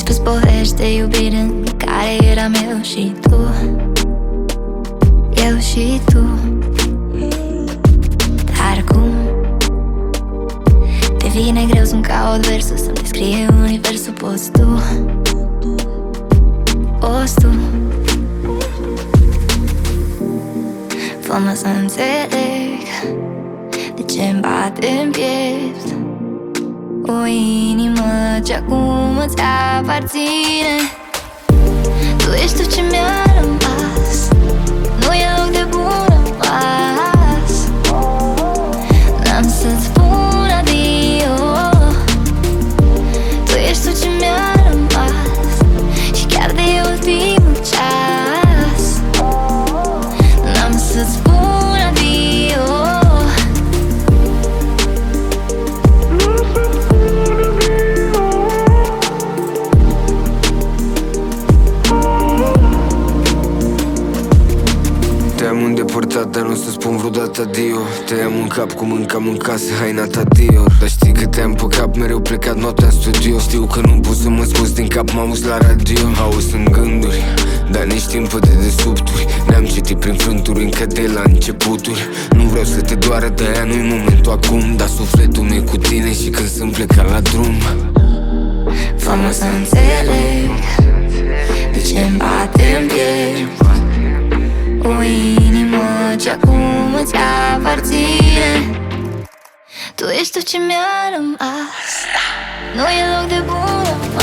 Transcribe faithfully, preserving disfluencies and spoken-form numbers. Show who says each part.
Speaker 1: spus povești de iubire în care eram eu și tu, eu și tu. Dar cum devine greu să-mi caut versul, să-mi descrie universul. Poți tu, poți tu. Fă-mă să înțeleg de ce-mi bate în piept o inimă ce acum îți aparține. Tu ești tot ce mi-a rămas, nu e loc de bun rămas. N-am să-ți spun adio. Tu ești tot ce mi-a rămas și chiar de ultimul ceas n-am să-ți spun adio.
Speaker 2: Te-am îndepărtat, dar nu să spun vreodată adio. Te-am în cap cum mâncam în casă haina ta Dior. Dar știi că te-am pe cap, mereu plecat noaptea în studio. Știu că nu pot să mă scoți din cap, mă auzi la radio. Auzi în gânduri, dar nici timp de dedesubturi. Ne-am citit prin frânturi încă de la începuturi. Nu vreau să te doară, de-aia nu-i momentul acum. Dar sufletul meu cu tine și când sunt plecat la drum.
Speaker 1: Fă-mă să înțeleg de ce-mi bate în piept o inimă ce acum îți aparține. Tu ești tot ce mi-a rămas, nu e loc de bun rămas.